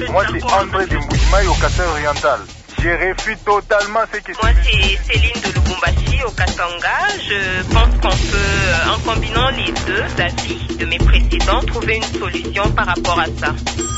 Moi, c'est André de Mouimaï au Katanga-Oriental. Je réfute totalement ce que Moi, c'est Céline de Lubumbashi au Katanga. Je pense qu'on peut, en combinant les deux avis de mes précédents, trouver une solution par rapport à ça.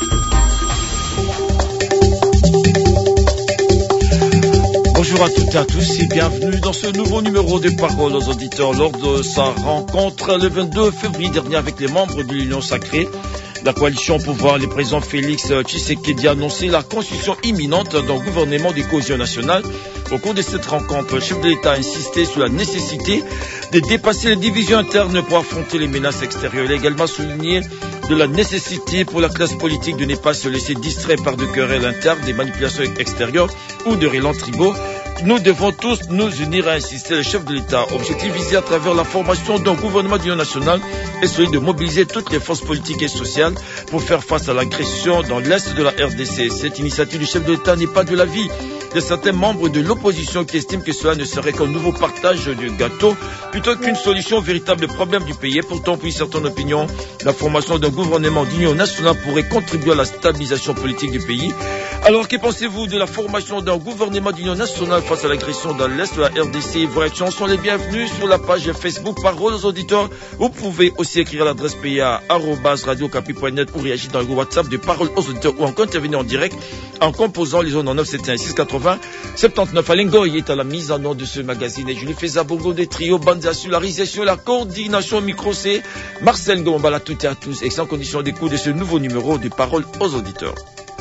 Bonjour à toutes et à tous et bienvenue dans ce nouveau numéro de Parole aux auditeurs. Lors de sa rencontre le 22 février dernier avec les membres de l'Union sacrée, la coalition au pouvoir, le président Félix Tshisekedi a annoncé la constitution imminente d'un gouvernement de cohésion nationale. Au cours de cette rencontre, le chef de l'État a insisté sur la nécessité de dépasser les divisions internes pour affronter les menaces extérieures. Il a également souligné de la nécessité pour la classe politique de ne pas se laisser distraire par de querelles internes, des manipulations extérieures ou de relents tribaux. Nous devons tous nous unir, a insisté le chef de l'État. Objectif visé à travers la formation d'un gouvernement d'union nationale est celui de mobiliser toutes les forces politiques et sociales pour faire face à l'agression dans l'est de la RDC. Cette initiative du chef de l'État n'est pas de l'avis de certains membres de l'opposition qui estiment que cela ne serait qu'un nouveau partage du gâteau plutôt qu'une solution au véritable problème du pays. Et pourtant, pour certaines opinions, la formation d'un gouvernement d'union nationale pourrait contribuer à la stabilisation politique du pays. Alors, que pensez-vous de la formation d'un gouvernement d'union nationale face à l'agression dans l'est de la RDC? Vos réactions sont les bienvenues sur la page Facebook Parole aux auditeurs. Vous pouvez aussi écrire à l'adresse pa@radiocapi.net ou réagir dans le groupe WhatsApp de Parole aux auditeurs ou encore intervenir en direct en composant les zones en 9 716 80 79. Alengoy est à la mise en ordre de ce magazine et Julie Feza-Bongo des trios, Banza sur la réalisation, la coordination au micro, c'est Marcel Ngombala, toutes et à tous, et sans condition d'écoute de ce nouveau numéro de Parole aux auditeurs.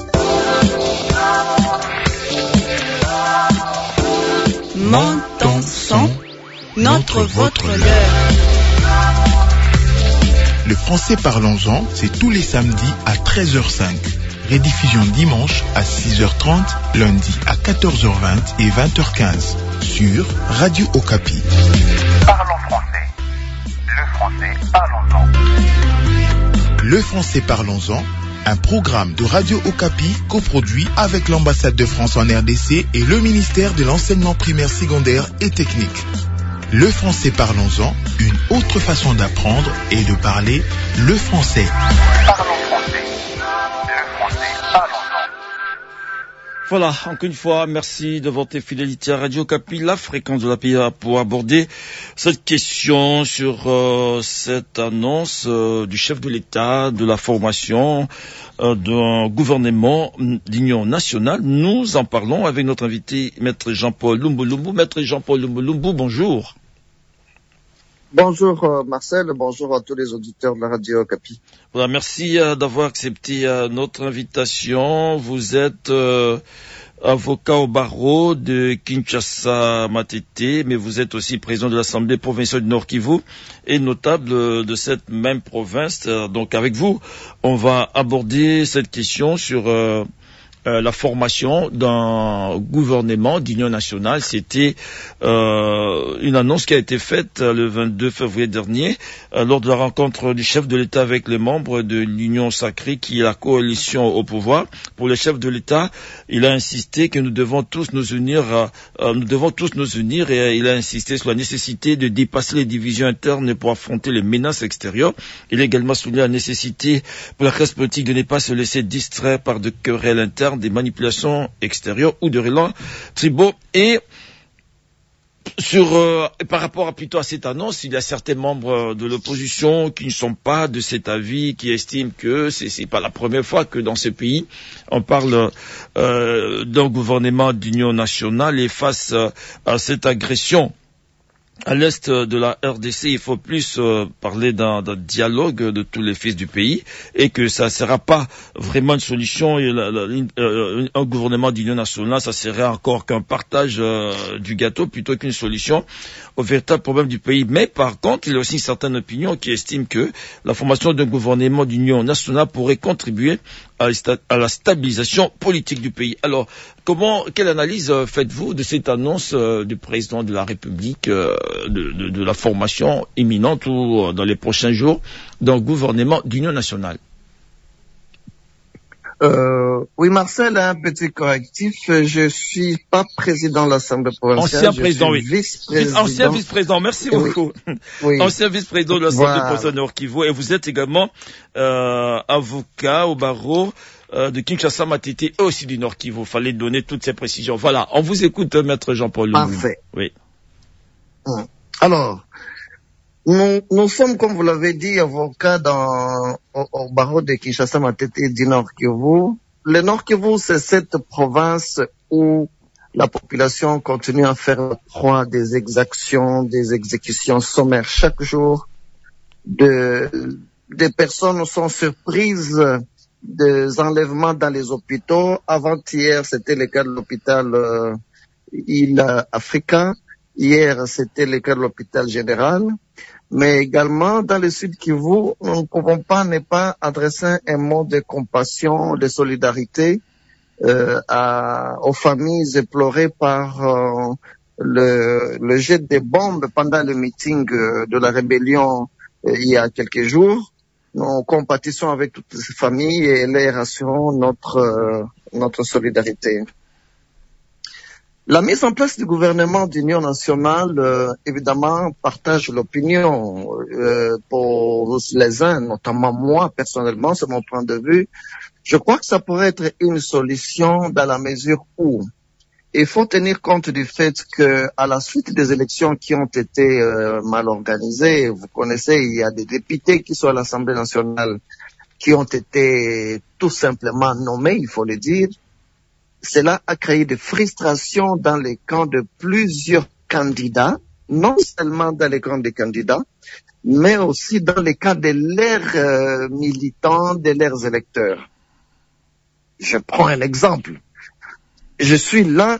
Montant son, notre, votre, leur. Le français parlons-en, c'est tous les samedis à 13h05. Rediffusion dimanche à 6h30, lundi à 14h20 et 20h15 sur Radio Okapi. Parlons français. Le français, parlons-en. Le français parlons-en, un programme de Radio Okapi coproduit avec l'ambassade de France en RDC et le ministère de l'enseignement primaire, secondaire et technique. Le français parlons-en, une autre façon d'apprendre et de parler le français. Parlons français. Le français, parlons-en. Voilà, encore une fois, merci de votre fidélité à Radio Okapi, la fréquence de la PIA, pour aborder cette question sur cette annonce du chef de l'État, de la formation d'un gouvernement d'union nationale. Nous en parlons avec notre invité, Maître Jean-Paul Lumbu-Lumbu. Maître Jean-Paul Lumbu-Lumbu, bonjour. Bonjour Marcel, bonjour à tous les auditeurs de la Radio Okapi. Voilà, merci d'avoir accepté notre invitation. Vous êtes avocat au barreau de Kinshasa Matete, mais vous êtes aussi président de l'Assemblée provinciale du Nord Kivu et notable de cette même province. Donc avec vous, on va aborder cette question sur la formation d'un gouvernement d'union nationale. C'était une annonce qui a été faite le 22 février dernier lors de la rencontre du chef de l'État avec les membres de l'Union sacrée qui est la coalition au pouvoir. Pour le chef de l'État, il a insisté que nous devons tous nous unir et il a insisté sur la nécessité de dépasser les divisions internes pour affronter les menaces extérieures. Il a également souligné la nécessité pour la classe politique de ne pas se laisser distraire par de querelles internes, des manipulations extérieures ou de relents tribaux. Et par rapport plutôt à cette annonce, il y a certains membres de l'opposition qui ne sont pas de cet avis, qui estiment que c'est pas la première fois que dans ce pays on parle d'un gouvernement d'union nationale, et face à cette agression à l'est de la RDC, il faut plus parler d'un dialogue de tous les fils du pays, et que ça ne sera pas vraiment une solution. Un gouvernement d'union nationale, ça serait encore qu'un partage du gâteau plutôt qu'une solution au véritable problème du pays. Mais par contre, il y a aussi certaines opinions qui estiment que la formation d'un gouvernement d'union nationale pourrait contribuer à la stabilisation politique du pays. Alors, quelle analyse faites-vous de cette annonce du président de la République de la formation imminente ou dans les prochains jours d'un gouvernement d'union nationale? Oui, Marcel, un petit correctif. Je suis pas président de l'Assemblée provinciale. Ancien président, oui. Vice-président. Ancien vice-président, merci beaucoup. Oui. Ancien vice-président de l'Assemblée provinciale Nord Kivu. Et vous êtes également avocat au barreau de Kinshasa, Matete et aussi du Nord Kivu. Fallait donner toutes ces précisions. Voilà, on vous écoute, Maître Jean-Paul. Parfait. Oui. Alors, nous sommes, comme vous l'avez dit, avocats au barreau de Kinshasa, Matete et du Nord Kivu. Le Nord Kivu, c'est cette province où la population continue à faire proie des exactions, des exécutions sommaires chaque jour. Des personnes sont surprises des enlèvements dans les hôpitaux. Avant-hier, c'était le cas de l'hôpital Île Africain. Hier, c'était le cas de l'hôpital général. Mais également, dans le Sud Kivu, nous ne pouvons pas ne pas adresser un mot de compassion, de solidarité aux familles éplorées par le jet des bombes pendant le meeting de la rébellion il y a quelques jours. Nous compatissons avec toutes ces familles et les rassurons notre solidarité. La mise en place du gouvernement d'union nationale, évidemment, partage l'opinion pour les uns, notamment moi, personnellement, c'est mon point de vue. Je crois que ça pourrait être une solution dans la mesure où il faut tenir compte du fait que, à la suite des élections qui ont été mal organisées, vous connaissez, il y a des députés qui sont à l'Assemblée nationale qui ont été tout simplement nommés, il faut le dire. Cela a créé des frustrations dans les camps de plusieurs candidats, non seulement dans les camps des candidats, mais aussi dans les camps de leurs militants, de leurs électeurs. Je prends un exemple. Je suis l'un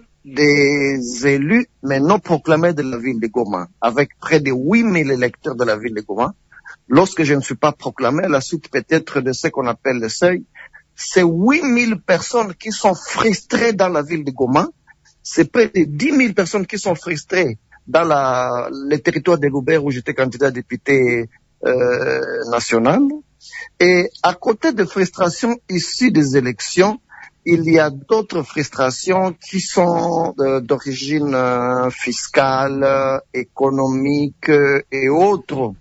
des élus, mais non proclamés de la ville de Goma, avec près de 8000 électeurs de la ville de Goma. Lorsque je ne suis pas proclamé, à la suite peut-être de ce qu'on appelle le seuil, c'est 8000 personnes qui sont frustrées dans la ville de Goma. C'est près de 10 000 personnes qui sont frustrées dans le territoire de Loubert où j'étais candidat député national. Et à côté de frustrations issues des élections, il y a d'autres frustrations qui sont d'origine fiscale, économique et autres.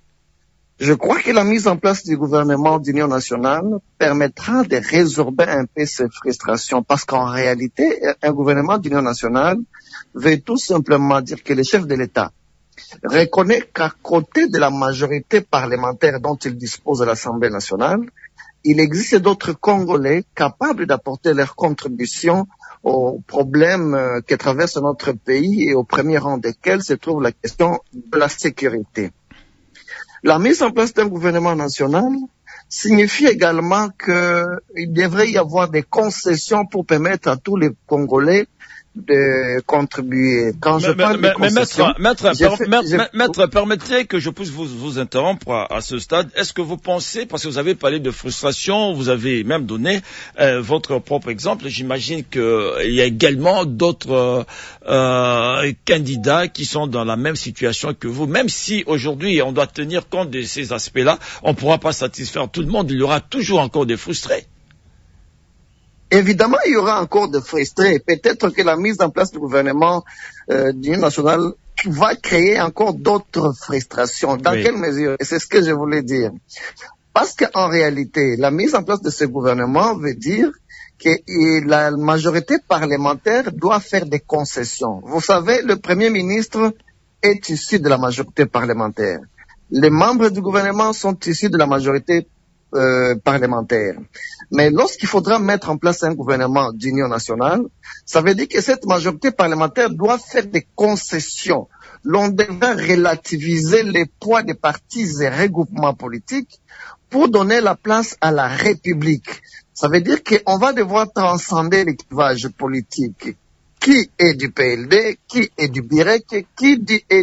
Je crois que la mise en place du gouvernement d'union nationale permettra de résorber un peu ces frustrations parce qu'en réalité, un gouvernement d'union nationale veut tout simplement dire que le chef de l'État reconnaît qu'à côté de la majorité parlementaire dont il dispose à l'Assemblée nationale, il existe d'autres Congolais capables d'apporter leur contribution aux problèmes que traverse notre pays et au premier rang desquels se trouve la question de la sécurité. La mise en place d'un gouvernement national signifie également qu'il devrait y avoir des concessions pour permettre à tous les Congolais de contribuer. Quand je parle de concessions... Maître, permettez que je puisse vous interrompre à ce stade. Est-ce que vous pensez, parce que vous avez parlé de frustration, vous avez même donné votre propre exemple, j'imagine qu'il y a également d'autres candidats qui sont dans la même situation que vous, même si aujourd'hui on doit tenir compte de ces aspects-là, on ne pourra pas satisfaire tout le monde, il y aura toujours encore des frustrés. Évidemment, il y aura encore de frustrés. Peut-être que la mise en place du gouvernement d'union nationale va créer encore d'autres frustrations. Dans quelle mesure? Et c'est ce que je voulais dire. Parce qu'en réalité, la mise en place de ce gouvernement veut dire que la majorité parlementaire doit faire des concessions. Vous savez, le Premier ministre est issu de la majorité parlementaire. Les membres du gouvernement sont issus de la majorité parlementaire. Mais lorsqu'il faudra mettre en place un gouvernement d'union nationale, ça veut dire que cette majorité parlementaire doit faire des concessions. L'on devra relativiser les poids des partis et regroupements politiques pour donner la place à la République. Ça veut dire qu'on va devoir transcender les clivages politiques. Qui est du PLD, qui est du BIREC, qui est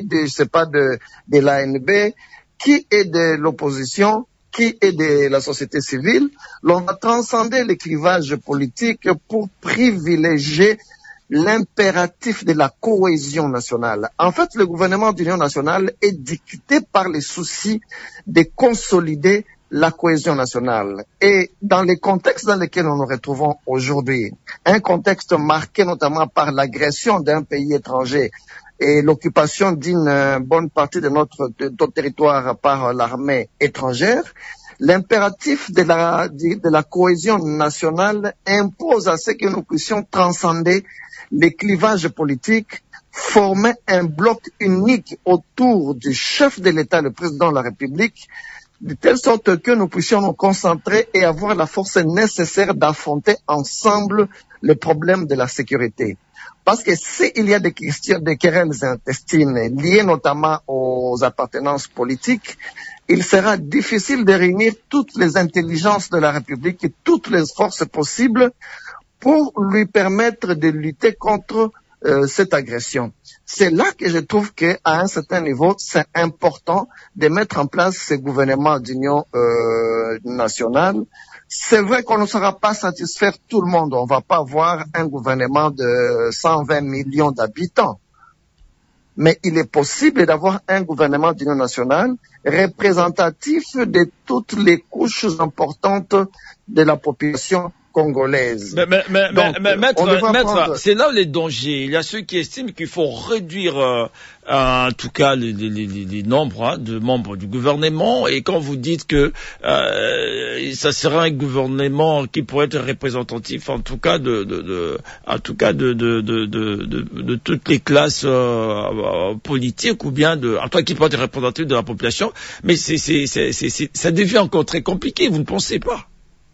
de l'ANB, qui est de l'opposition, qui est de la société civile. L'on va transcender les clivages politiques pour privilégier l'impératif de la cohésion nationale. En fait, le gouvernement d'union nationale est dicté par les soucis de consolider la cohésion nationale. Et dans les contextes dans lesquels nous nous retrouvons aujourd'hui, un contexte marqué notamment par l'agression d'un pays étranger et l'occupation d'une bonne partie de notre territoire par l'armée étrangère, L'impératif de la cohésion nationale impose à ce que nous puissions transcender les clivages politiques, former un bloc unique autour du chef de l'État, le président de la République, de telle sorte que nous puissions nous concentrer et avoir la force nécessaire d'affronter ensemble le problème de la sécurité. Parce que s'il y a des questions, des querelles intestines liées notamment aux appartenances politiques, il sera difficile de réunir toutes les intelligences de la République et toutes les forces possibles pour lui permettre de lutter contre cette agression. C'est là que je trouve qu'à un certain niveau, c'est important de mettre en place ce gouvernement d'union nationale. C'est vrai qu'on ne saura pas satisfaire tout le monde. On ne va pas avoir un gouvernement de 120 millions d'habitants. Mais il est possible d'avoir un gouvernement d'union nationale représentatif de toutes les couches importantes de la population congolaise. Maître, c'est là les dangers. Il y a ceux qui estiment qu'il faut réduire en tout cas les nombres de membres du gouvernement, et quand vous dites que ça sera un gouvernement qui pourrait être représentatif en tout cas de toutes les classes politiques, ou bien en tout cas qui pourrait être représentatif de la population, mais ça devient encore très compliqué, vous ne pensez pas?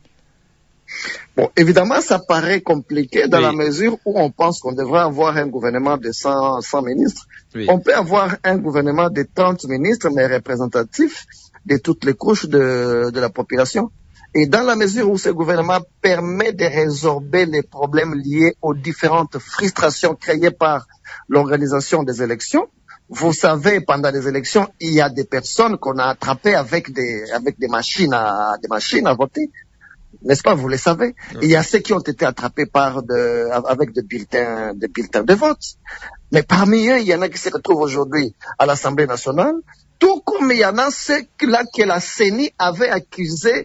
Bon, évidemment, ça paraît compliqué dans la mesure où on pense qu'on devrait avoir un gouvernement de 100 ministres. Oui. On peut avoir un gouvernement de 30 ministres, mais représentatif de toutes les couches de la population. Et dans la mesure où ce gouvernement permet de résorber les problèmes liés aux différentes frustrations créées par l'organisation des élections, vous savez, pendant les élections, il y a des personnes qu'on a attrapées avec des machines à voter. N'est-ce pas, vous le savez? Il y a ceux qui ont été attrapés avec des bulletins de vote. Mais parmi eux, il y en a qui se retrouvent aujourd'hui à l'Assemblée nationale, tout comme il y en a ceux là que la CENI avait accusé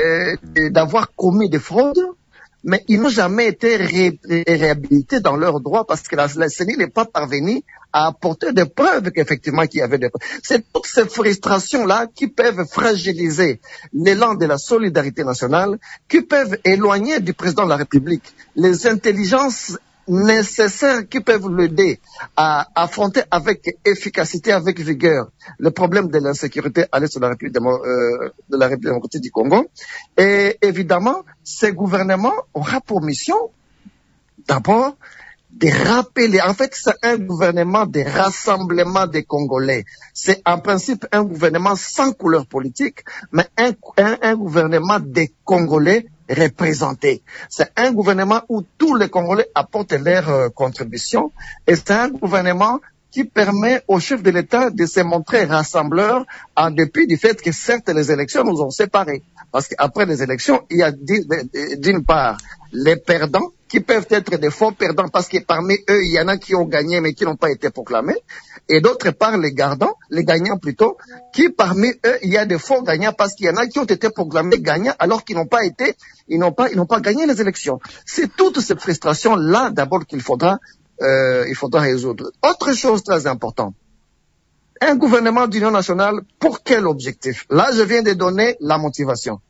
d'avoir commis des fraudes, mais ils n'ont jamais été réhabilités dans leurs droits parce que la CENI n'est pas parvenue à apporter des preuves qu'effectivement qu'il y avait des preuves. C'est toutes ces frustrations-là qui peuvent fragiliser l'élan de la solidarité nationale, qui peuvent éloigner du président de la République les intelligences nécessaires qui peuvent l'aider à affronter avec efficacité, avec vigueur, le problème de l'insécurité à l'est de la République démocratique du Congo. Et évidemment, ce gouvernement aura pour mission, d'abord, de rappeler, en fait, c'est un gouvernement de rassemblement des Congolais. C'est en principe un gouvernement sans couleur politique, mais un gouvernement des Congolais représentés. C'est un gouvernement où tous les Congolais apportent leur contribution, et c'est un gouvernement qui permet au chef de l'État de se montrer rassembleur en dépit du fait que certes les élections nous ont séparés. Parce qu'après les élections, il y a d'une part les perdants qui peuvent être des faux perdants parce que parmi eux, il y en a qui ont gagné mais qui n'ont pas été proclamés. Et d'autre part, les gagnants plutôt, qui parmi eux, il y a des faux gagnants parce qu'il y en a qui ont été proclamés gagnants alors qu'ils n'ont pas gagné les élections. C'est toutes ces frustrations-là d'abord qu'il faudra résoudre. Autre chose très importante. Un gouvernement d'union nationale, pour quel objectif? Là, je viens de donner la motivation.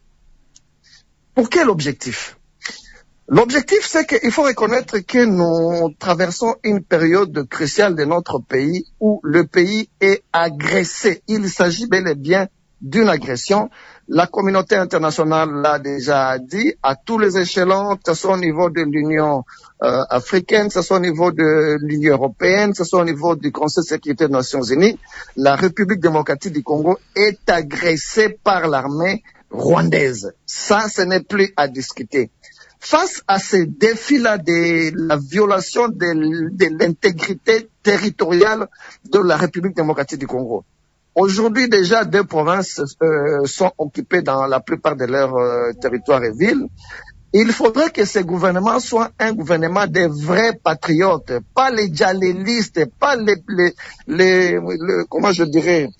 Pour quel objectif? L'objectif, c'est qu'il faut reconnaître que nous traversons une période cruciale de notre pays où le pays est agressé. Il s'agit bel et bien d'une agression. La communauté internationale l'a déjà dit à tous les échelons, que ce soit au niveau de l'Union africaine, que ce soit au niveau de l'Union européenne, que ce soit au niveau du Conseil de sécurité des Nations Unies. La République démocratique du Congo est agressée par l'armée rwandaise. Ça, ce n'est plus à discuter. Face à ces défis-là de la violation de l'intégrité territoriale de la République démocratique du Congo, aujourd'hui déjà 2 provinces sont occupées dans la plupart de leurs territoires et villes. Il faudrait que ce gouvernement soit un gouvernement des vrais patriotes, pas les djalélistes, pas les comment je dirais,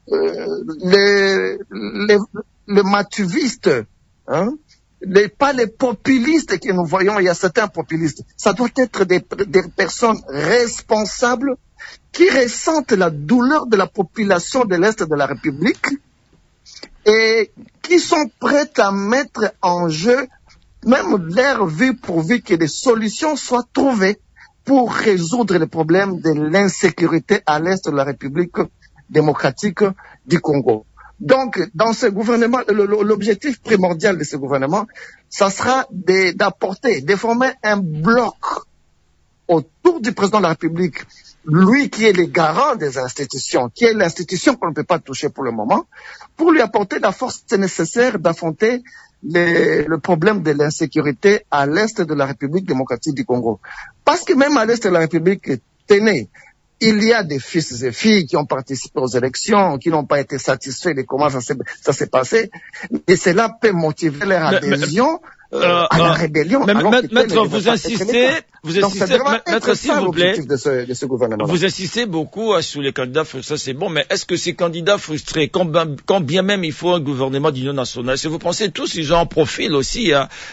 les matuvistes, hein? Pas les populistes que nous voyons. Il y a certains populistes. Ça doit être des personnes responsables qui ressentent la douleur de la population de l'Est de la République et qui sont prêts à mettre en jeu même leur vie pourvu que des solutions soient trouvées pour résoudre les problèmes de l'insécurité à l'est de la République démocratique du Congo. Donc, dans ce gouvernement, l'objectif primordial de ce gouvernement, ça sera d'apporter, de former un bloc autour du président de la République, lui qui est le garant des institutions, qui est l'institution qu'on ne peut pas toucher pour le moment, pour lui apporter la force nécessaire d'affronter le problème de l'insécurité à l'est de la République démocratique du Congo. Parce que même à l'est de la République, tenez, il y a des fils et filles qui ont participé aux élections, qui n'ont pas été satisfaits de comment ça s'est passé, et cela peut motiver leur adhésion à la rébellion. Maître, vous insistez, maître, s'il vous plaît, de ce gouvernement. Vous insistez beaucoup sur les candidats frustrés, c'est bon, mais est-ce que ces candidats frustrés, quand bien même il faut un gouvernement d'union nationale, si vous pensez tous, ils ont un profil aussi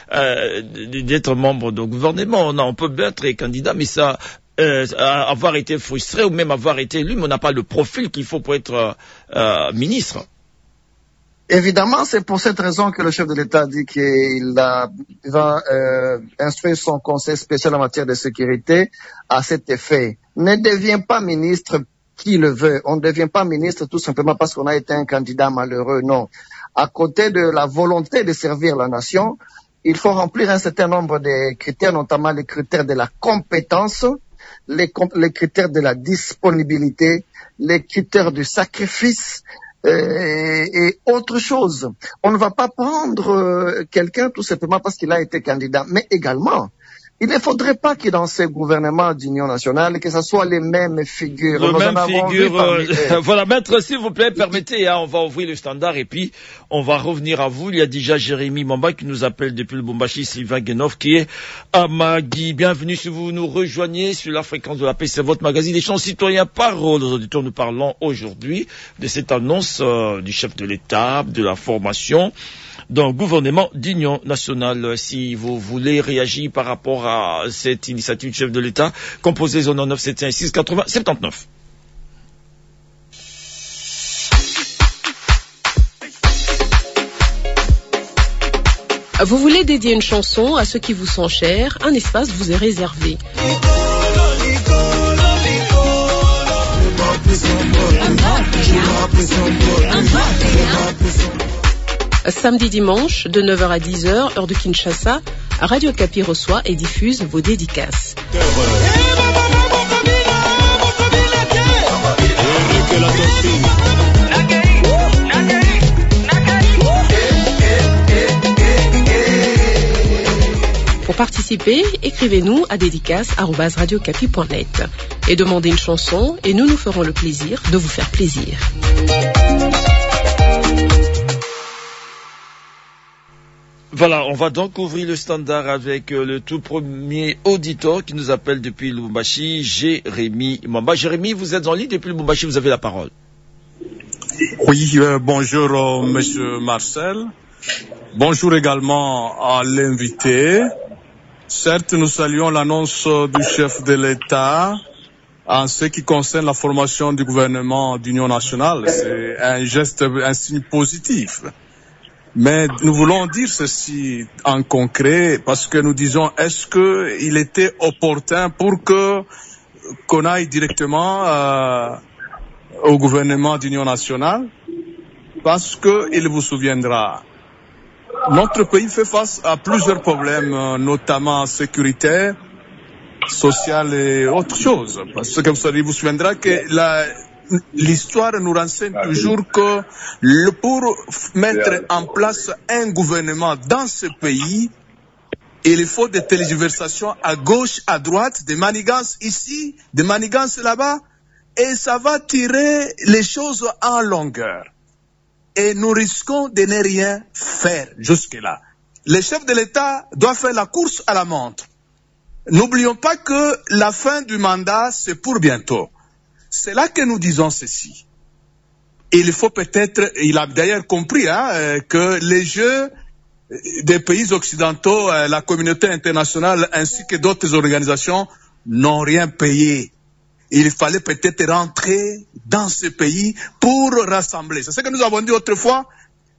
d'être membre de gouvernement, on peut bien être candidat, mais ça, avoir été frustré ou même avoir été élu, mais on n'a pas le profil qu'il faut pour être ministre. Évidemment, c'est pour cette raison que le chef de l'État dit qu'il va instruire son conseil spécial en matière de sécurité à cet effet. Ne devient pas ministre qui le veut. On ne devient pas ministre tout simplement parce qu'on a été un candidat malheureux, non. À côté de la volonté de servir la nation, il faut remplir un certain nombre de critères, notamment les critères de la compétence, les critères de la disponibilité, les critères du sacrifice, et autre chose. On ne va pas prendre quelqu'un tout simplement parce qu'il a été candidat, mais également, il ne faudrait pas que dans ces gouvernements d'union nationale, que ce soit les mêmes figures. Voilà, maître, s'il vous plaît, permettez, on va ouvrir le standard et puis on va revenir à vous. Il y a déjà Jérémy Mamba qui nous appelle depuis le Lubumbashi, Sylvain Guénov qui est à Magui. Bienvenue si vous nous rejoignez sur la fréquence de la paix, c'est votre magazine des champs citoyens. Parole aux auditeurs, nous parlons aujourd'hui de cette annonce du chef de l'État, de la formation d'un gouvernement d'union nationale. Si vous voulez réagir par rapport à cette initiative du chef de l'État, composez 09 716 80 79. Vous voulez dédier une chanson à ceux qui vous sont chers, un espace vous est réservé. Samedi, dimanche, de 9h à 10h, heure de Kinshasa, Radio Okapi reçoit et diffuse vos dédicaces. Pour participer, écrivez-nous à dédicace@radiocapi.net et demandez une chanson et nous ferons le plaisir de vous faire plaisir. Voilà, on va donc ouvrir le standard avec le tout premier auditeur qui nous appelle depuis Lubumbashi, Jérémy Mamba. Jérémy, vous êtes en ligne depuis Lubumbashi, vous avez la parole. Oui, bonjour Monsieur Marcel. Bonjour également à l'invité. Certes, nous saluons l'annonce du chef de l'État en ce qui concerne la formation du gouvernement d'union nationale. C'est un geste, un signe positif. Mais nous voulons dire ceci en concret parce que nous disons, est-ce qu'il était opportun pour qu'on aille directement au gouvernement d'union nationale? Parce qu'il vous souviendra, notre pays fait face à plusieurs problèmes, notamment sécuritaires, sociaux et autres choses. Parce que vous vous souviendra que l'histoire nous renseigne toujours que pour mettre en place un gouvernement dans ce pays, il faut des tergiversations à gauche, à droite, des manigances ici, des manigances là-bas, et ça va tirer les choses en longueur. Et nous risquons de ne rien faire jusque-là. Le chef de l'État doit faire la course à la montre. N'oublions pas que la fin du mandat, c'est pour bientôt. C'est là que nous disons ceci. Il faut peut-être, il a d'ailleurs compris que les jeux des pays occidentaux, la communauté internationale ainsi que d'autres organisations n'ont rien payé. Il fallait peut-être rentrer dans ce pays pour rassembler. C'est ce que nous avons dit autrefois.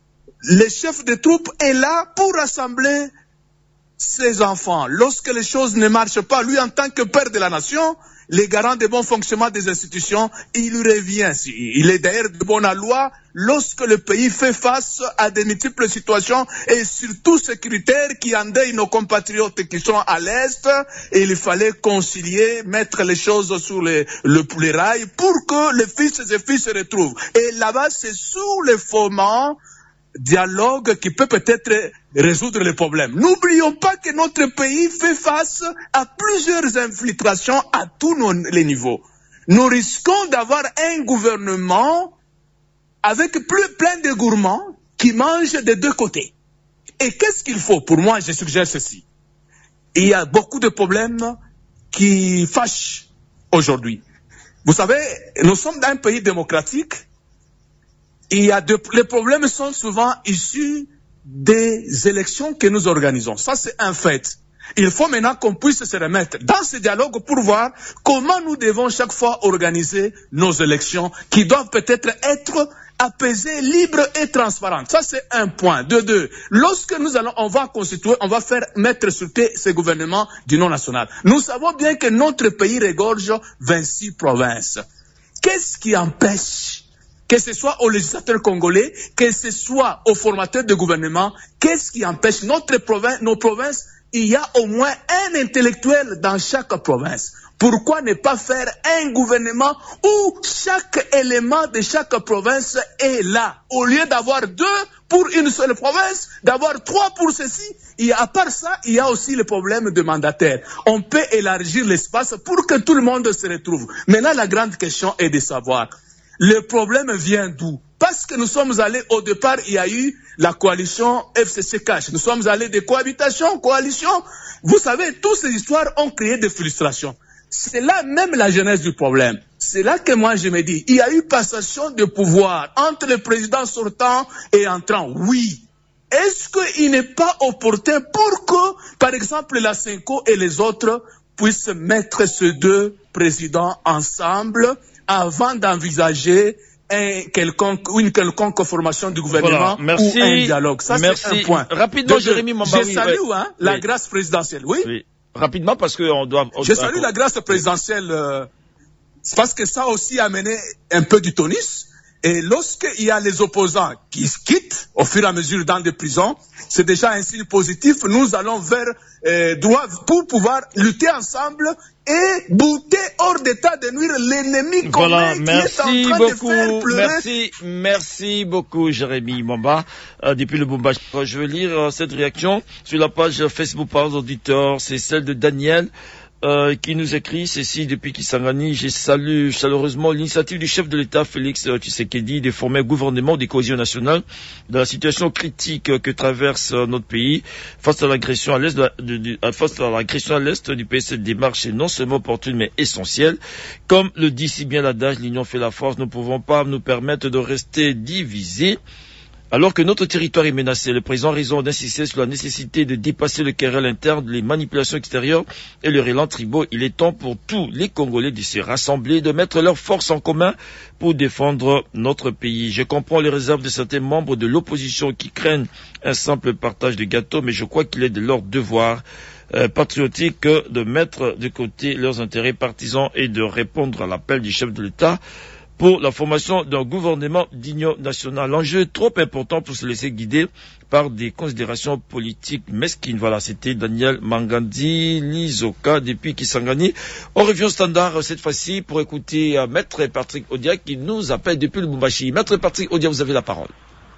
le chef de troupe est là pour rassembler ses enfants. Lorsque les choses ne marchent pas, lui en tant que père de la nation, les garants de bon fonctionnement des institutions, il lui revient. Il est d'ailleurs de bonne loi lorsque le pays fait face à de multiples situations et surtout sécuritaires qui endeuillent nos compatriotes qui sont à l'Est. Et il fallait concilier, mettre les choses sur les rails pour que les fils et filles se retrouvent. Et là-bas, c'est sous le format dialogue qui peut peut-être résoudre les problèmes. N'oublions pas que notre pays fait face à plusieurs infiltrations à tous les niveaux. Nous risquons d'avoir un gouvernement avec plein de gourmands qui mangent des deux côtés. Et qu'est-ce qu'il faut? Pour moi, je suggère ceci. Il y a beaucoup de problèmes qui fâchent aujourd'hui. Vous savez, nous sommes dans un pays démocratique. Les problèmes sont souvent issus des élections que nous organisons. Ça, c'est un fait. Il faut maintenant qu'on puisse se remettre dans ce dialogue pour voir comment nous devons chaque fois organiser nos élections qui doivent peut-être être apaisées, libres et transparentes. Ça, c'est un point. De deux, lorsque on va constituer, on va faire mettre sur pied ce gouvernement d'union nationale. Nous savons bien que notre pays regorge 26 provinces. Qu'est-ce qui empêche que ce soit aux législateurs congolais, que ce soit aux formateurs de gouvernement, qu'est-ce qui empêche nos provinces, il y a au moins un intellectuel dans chaque province. Pourquoi ne pas faire un gouvernement où chaque élément de chaque province est là, au lieu d'avoir 2 pour une seule province, d'avoir 3 pour ceci. Et à part ça, il y a aussi le problème de mandataires. On peut élargir l'espace pour que tout le monde se retrouve. Maintenant, la grande question est de savoir, le problème vient d'où? Parce que nous sommes allés, au départ, il y a eu la coalition FCC-CACH. Nous sommes allés de cohabitation, coalition. Vous savez, toutes ces histoires ont créé des frustrations. C'est là même la genèse du problème. C'est là que moi je me dis, il y a eu passation de pouvoir entre le président sortant et entrant. Oui. Est-ce qu'il n'est pas opportun pour que, par exemple, la CENCO et les autres puissent mettre ces deux présidents ensemble avant d'envisager une quelconque formation du gouvernement ou un dialogue? Ça, c'est un point. Rapidement, Jérémy Momba. Je salue la grâce présidentielle. Oui. Rapidement, parce qu'on doit... Je salue la grâce présidentielle parce que ça aussi a amené un peu du tonus. Et lorsqu'il y a les opposants qui se quittent au fur et à mesure dans des prisons, c'est déjà un signe positif. Nous allons vers droit pour pouvoir lutter ensemble et bouter hors d'état de nuire l'ennemi commun qui est en train de faire pleurer. Merci beaucoup, Jérémy Momba. Depuis le Bumbashi, je vais lire cette réaction sur la page Facebook par les auditeurs. C'est celle de Daniel. Qui nous écrit ceci depuis Kisangani. Je salue chaleureusement l'initiative du chef de l'État Félix Tshisekedi de former un gouvernement de cohésion nationale dans la situation critique que traverse notre pays face à l'agression à l'est du pays. Cette démarche est non seulement opportune mais essentielle. Comme le dit si bien l'adage, l'union fait la force. Nous ne pouvons pas nous permettre de rester divisés. Alors que notre territoire est menacé, le président a raison d'insister sur la nécessité de dépasser le querelle interne, les manipulations extérieures et le relents tribaux. Il est temps pour tous les Congolais de se rassembler, de mettre leurs forces en commun pour défendre notre pays. Je comprends les réserves de certains membres de l'opposition qui craignent un simple partage de gâteaux, mais je crois qu'il est de leur devoir patriotique de mettre de côté leurs intérêts partisans et de répondre à l'appel du chef de l'État pour la formation d'un gouvernement d'union nationale. L'enjeu est trop important pour se laisser guider par des considérations politiques mesquines. Voilà, c'était Daniel Mangandi Lizoka depuis Kisangani. On revient au standard cette fois-ci pour écouter Maître Patrick Odia qui nous appelle depuis le Bumbashi. Maître Patrick Odia, vous avez la parole.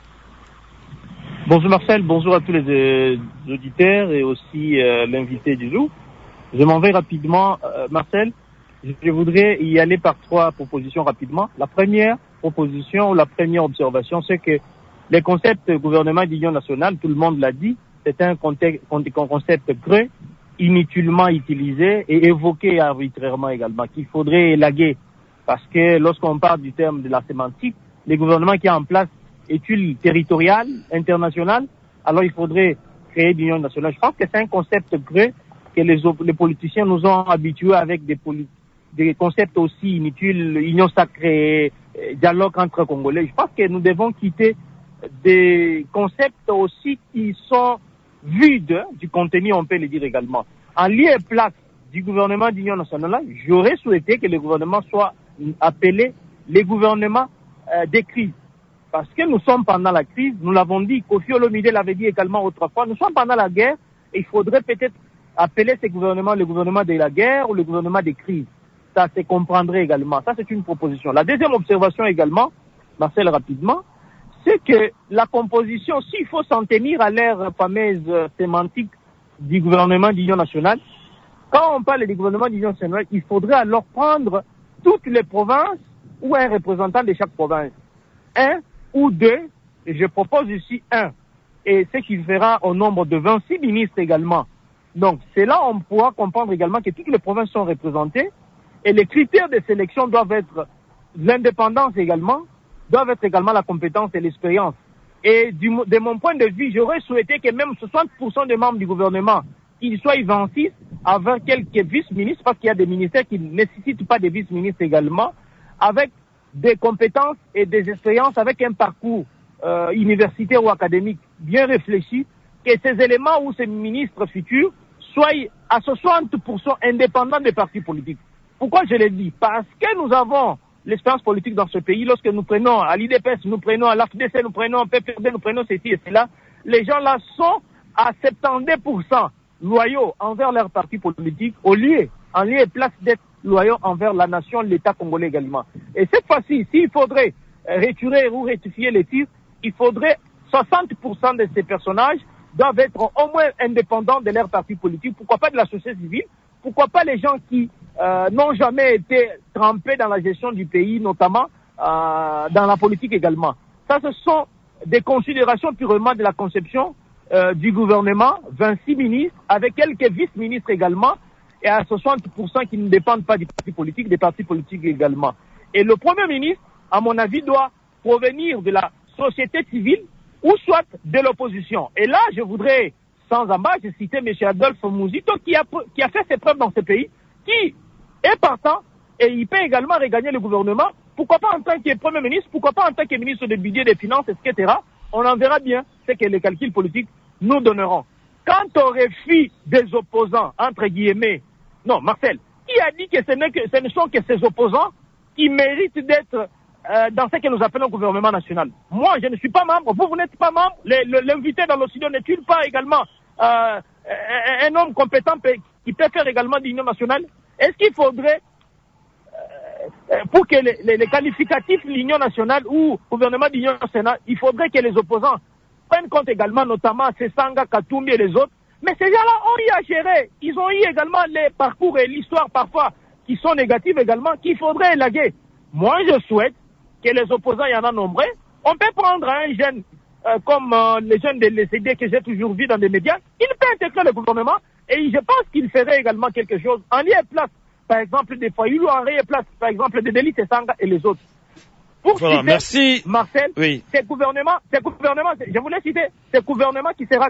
Bonjour Marcel, bonjour à tous les auditeurs et aussi l'invité du jour. Je m'en vais rapidement, Marcel. Je voudrais y aller par 3 propositions rapidement. La première proposition ou la première observation, c'est que les concepts gouvernement d'union nationale, tout le monde l'a dit, c'est un concept creux, inutilement utilisé et évoqué arbitrairement également, qu'il faudrait élaguer. Parce que lorsqu'on parle du terme de la sémantique, les gouvernements qui sont en place est-il territorial, international, alors il faudrait créer l'union nationale. Je pense que c'est un concept creux que les politiciens nous ont habitués avec des concepts aussi inutiles, union sacrée, dialogue entre Congolais. Je pense que nous devons quitter des concepts aussi qui sont vides du contenu, on peut le dire également. En lieu et place du gouvernement d'union nationale, j'aurais souhaité que le gouvernement soit appelé le gouvernement des crises. Parce que nous sommes pendant la crise, nous l'avons dit, Kofi Olomide l'avait dit également autrefois, nous sommes pendant la guerre et il faudrait peut-être appeler ce gouvernement le gouvernement de la guerre ou le gouvernement des crises. Ça se comprendrait également. Ça, c'est une proposition. La deuxième observation également, Marcel, rapidement, c'est que la composition, s'il faut s'en tenir à l'ère fameuse sémantique du gouvernement d'union nationale, quand on parle du gouvernement d'union nationale, il faudrait alors prendre toutes les provinces ou un représentant de chaque province. Un ou deux, et je propose ici un. Et ce qui fera au nombre de 26 ministres également. Donc, c'est là on pourra comprendre également que toutes les provinces sont représentées et les critères de sélection doivent être l'indépendance également, doivent être également la compétence et l'expérience. Et de mon point de vue, j'aurais souhaité que même 60% des membres du gouvernement, qu'ils soient 26, avec quelques vice-ministres, parce qu'il y a des ministères qui ne nécessitent pas des vice-ministres également, avec des compétences et des expériences, avec un parcours universitaire ou académique bien réfléchi, que ces éléments ou ces ministres futurs soient à 60% indépendants des partis politiques. Pourquoi je le dis? Parce que nous avons l'expérience politique dans ce pays. Lorsque nous prenons à l'IDPS, nous prenons à l'AFDC, nous prenons à PPRD, nous prenons ceci et cela, les gens là sont à 72% loyaux envers leur parti politique, en lieu et place d'être loyaux envers la nation, l'État congolais également. Et cette fois-ci, s'il faudrait retirer ou rectifier les tirs, il faudrait 60% de ces personnages doivent être au moins indépendants de leur parti politique. Pourquoi pas de la société civile? Pourquoi pas les gens qui n'ont jamais été trempés dans la gestion du pays, notamment dans la politique également. Ça, ce sont des considérations purement de la conception du gouvernement, 26 ministres, avec quelques vice-ministres également, et à 60% qui ne dépendent pas du parti politique, des partis politiques également. Et le Premier ministre, à mon avis, doit provenir de la société civile ou soit de l'opposition. Et là, je voudrais, sans embâche, citer M. Adolphe Mouzito, qui a fait ses preuves dans ce pays, qui est partant, et il peut également regagner le gouvernement. Pourquoi pas en tant que Premier ministre, pourquoi pas en tant que ministre du budget, des finances, etc. On en verra bien ce que les calculs politiques nous donneront. Quant au refus des opposants, entre guillemets, non, Marcel, qui a dit que ce ne sont que ces opposants qui méritent d'être dans ce que nous appelons gouvernement national? Moi, je ne suis pas membre, vous n'êtes pas membre, l'invité dans l'Occident n'est-il pas également un homme compétent qui peut faire également d'union nationale? Est-ce qu'il faudrait, pour que les qualificatifs de l'union nationale ou gouvernement d'union nationale, il faudrait que les opposants prennent compte également, notamment Sesanga, Katumbi et les autres. Mais ces gens-là ont eu à gérer. Ils ont eu également les parcours et l'histoire parfois qui sont négatifs également, qu'il faudrait élaguer. Moi, je souhaite que les opposants, il y en a nombreux. On peut prendre un jeune comme les jeunes de l'ECD que j'ai toujours vu dans des médias. Il peut intégrer le gouvernement et je pense qu'il ferait également quelque chose en lieu et place, par exemple, des Fayoulou, en lieu et place, par exemple, des Delis, Sanga et les autres. Pour voilà, citer, merci. Marcel, oui. ces gouvernements, je voulais citer ces gouvernements qui sera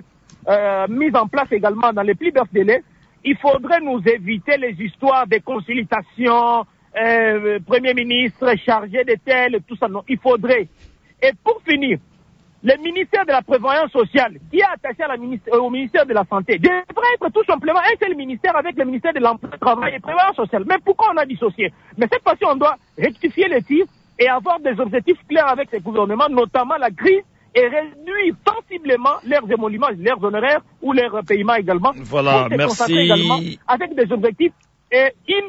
mis en place également dans les plus brefs délais. Il faudrait nous éviter les histoires de conciliation, Premier ministre chargé de tel, tout ça. Non, il faudrait. Et pour finir, le ministère de la Prévoyance sociale, qui est attaché au ministère de la Santé, devrait être tout simplement un seul ministère avec le ministère de l'Emploi, Travail et Prévoyance sociale. Mais pourquoi on a dissocié? Mais cette fois-ci, on doit rectifier les tirs et avoir des objectifs clairs avec ces gouvernements, notamment la crise, et réduire sensiblement leurs émoluments, leurs honoraires ou leurs paiements également. Voilà, merci. Également avec des objectifs et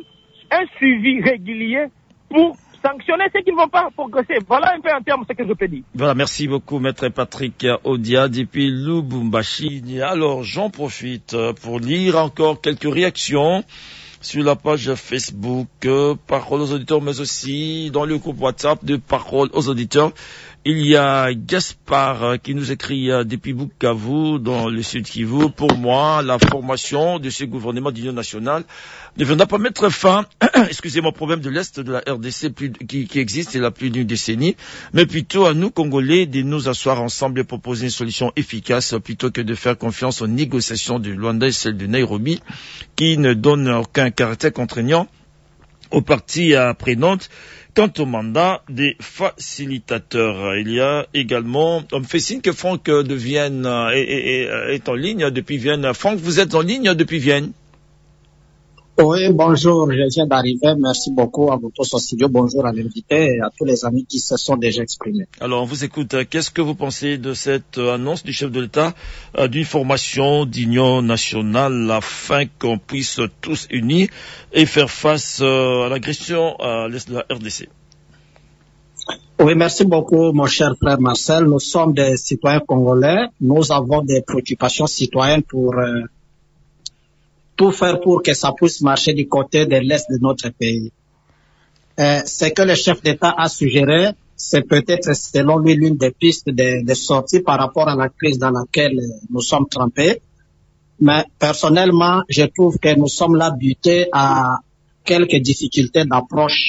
un suivi régulier pour sanctionner ceux qui ne vont pas progresser. Voilà un peu en termes ce que je peux dire. Voilà, merci beaucoup, Maître Patrick Odia, depuis Lubumbashi. Alors, j'en profite pour lire encore quelques réactions sur la page Facebook Parole aux auditeurs, mais aussi dans le groupe WhatsApp de Parole aux auditeurs. Il y a Gaspard qui nous écrit depuis Bukavu, dans le sud Kivu. Pour moi, la formation de ce gouvernement d'union nationale ne viendra pas mettre fin, excusez-moi, au problème de l'Est de la RDC qui existe il y a plus d'une décennie, mais plutôt à nous, Congolais, de nous asseoir ensemble et proposer une solution efficace plutôt que de faire confiance aux négociations de Luanda et celles de Nairobi qui ne donnent aucun caractère contraignant aux parties prenantes quant au mandat des facilitateurs. Il y a également, on me fait signe que Franck de Vienne est en ligne depuis Vienne. Franck, vous êtes en ligne depuis Vienne? Oui, bonjour, je viens d'arriver. Merci beaucoup à vous tous au studio. Bonjour à l'invité et à tous les amis qui se sont déjà exprimés. Alors, on vous écoute. Qu'est-ce que vous pensez de cette annonce du chef de l'État d'une formation d'union nationale afin qu'on puisse tous unis et faire face à l'agression à l'est de la RDC? Oui, merci beaucoup, mon cher frère Marcel. Nous sommes des citoyens congolais. Nous avons des préoccupations citoyennes pour tout faire pour que ça puisse marcher du côté de l'Est de notre pays. Ce que le chef d'État a suggéré, c'est peut-être selon lui l'une des pistes de sortie par rapport à la crise dans laquelle nous sommes trempés. Mais personnellement, je trouve que nous sommes là butés à quelques difficultés d'approche.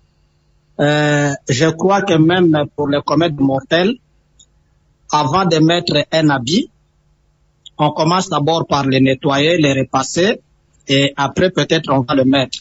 Je crois que même pour les comètes mortelles, avant de mettre un habit, on commence d'abord par le nettoyer, le repasser, et après peut-être on va le mettre.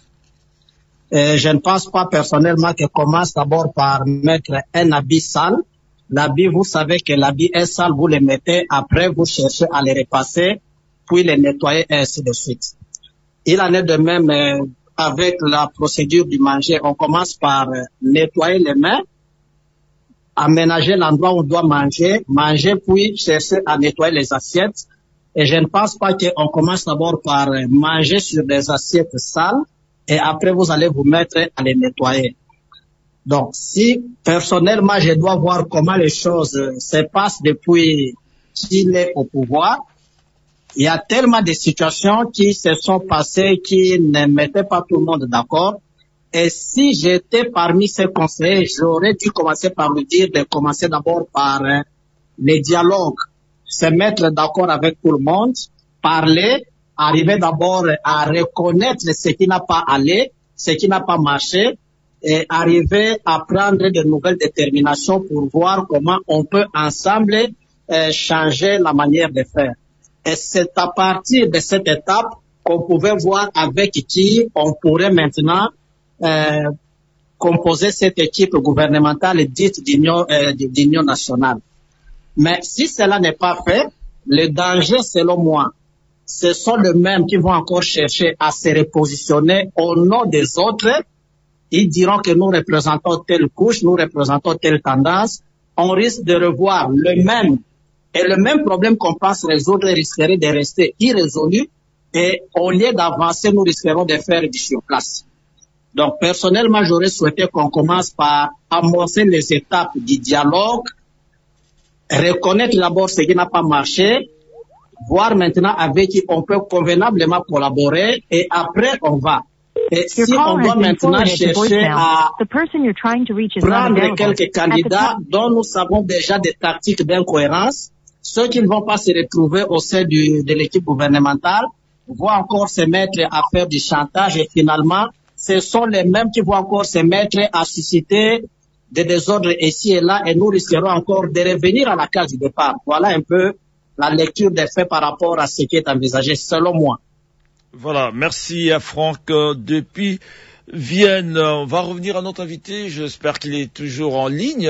Je ne pense pas personnellement qu'on commence d'abord par mettre un habit sale. L'habit, vous savez que l'habit est sale, vous le mettez, après vous cherchez à le repasser, puis le nettoyer et ainsi de suite. Il en est de même avec la procédure du manger. On commence par nettoyer les mains, aménager l'endroit où on doit manger, puis chercher à nettoyer les assiettes. Et je ne pense pas qu'on commence d'abord par manger sur des assiettes sales et après vous allez vous mettre à les nettoyer. Donc, si personnellement je dois voir comment les choses se passent depuis qu'il est au pouvoir, il y a tellement de situations qui se sont passées qui ne mettaient pas tout le monde d'accord. Et si j'étais parmi ces conseillers, j'aurais dû commencer par lui dire de commencer d'abord par les dialogues. Se mettre d'accord avec tout le monde, parler, arriver d'abord à reconnaître ce qui n'a pas allé, ce qui n'a pas marché, et arriver à prendre de nouvelles déterminations pour voir comment on peut ensemble changer la manière de faire. Et c'est à partir de cette étape qu'on pouvait voir avec qui on pourrait maintenant composer cette équipe gouvernementale dite d'union nationale. Mais si cela n'est pas fait, le danger, selon moi, ce sont les mêmes qui vont encore chercher à se repositionner au nom des autres. Ils diront que nous représentons telle couche, nous représentons telle tendance. On risque de revoir le même. Et le même problème qu'on pense résoudre risquerait de rester irrésolu. Et au lieu d'avancer, nous risquerons de faire du surplace. Donc, personnellement, j'aurais souhaité qu'on commence par amorcer les étapes du dialogue, reconnaître d'abord ce qui n'a pas marché, voir maintenant avec qui on peut convenablement collaborer et après on va. Et si on doit maintenant chercher à prendre quelques candidats dont nous savons déjà des tactiques d'incohérence, ceux qui ne vont pas se retrouver au sein de l'équipe gouvernementale vont encore se mettre à faire du chantage et finalement, ce sont les mêmes qui vont encore se mettre à susciter des désordres ici et là et nous risquerons encore de revenir à la case du départ. Voilà un peu la lecture des faits par rapport à ce qui est envisagé, selon moi. Voilà, merci à Franck depuis Vienne. On va revenir à notre invité, j'espère qu'il est toujours en ligne.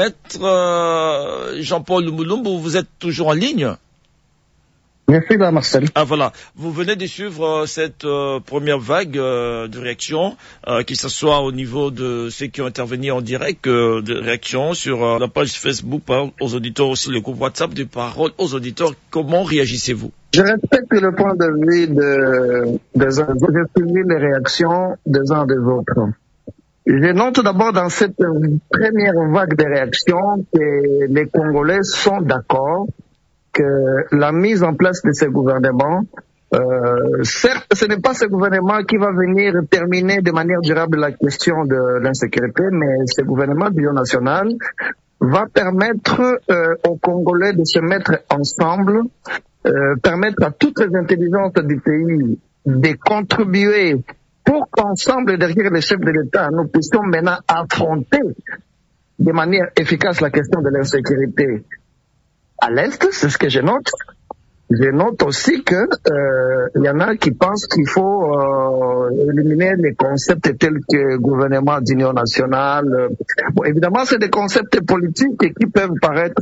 Maître Jean-Paul Moulumbu, vous êtes toujours en ligne? Merci, là, Marcel. Ah, voilà. Vous venez de suivre cette première vague de réactions, que ce soit au niveau de ceux qui ont intervenu en direct, de réactions sur la page Facebook, aux auditeurs aussi, le groupe WhatsApp de Parole aux auditeurs. Comment réagissez-vous? Je respecte le point de vue des uns. J'ai suivi les réactions des uns des autres. Je note d'abord dans cette première vague de réactions que les Congolais sont d'accord que la mise en place de ce gouvernement, certes, ce n'est pas ce gouvernement qui va venir terminer de manière durable la question de l'insécurité, mais ce gouvernement d'union nationale va permettre aux Congolais de se mettre ensemble, permettre à toutes les intelligences du pays de contribuer pour qu'ensemble, derrière les chefs de l'État, nous puissions maintenant affronter de manière efficace la question de l'insécurité. À l'Est, c'est ce que je note. Je note aussi que y en a qui pensent qu'il faut éliminer les concepts tels que gouvernement d'union nationale. Bon, évidemment, c'est des concepts politiques qui peuvent paraître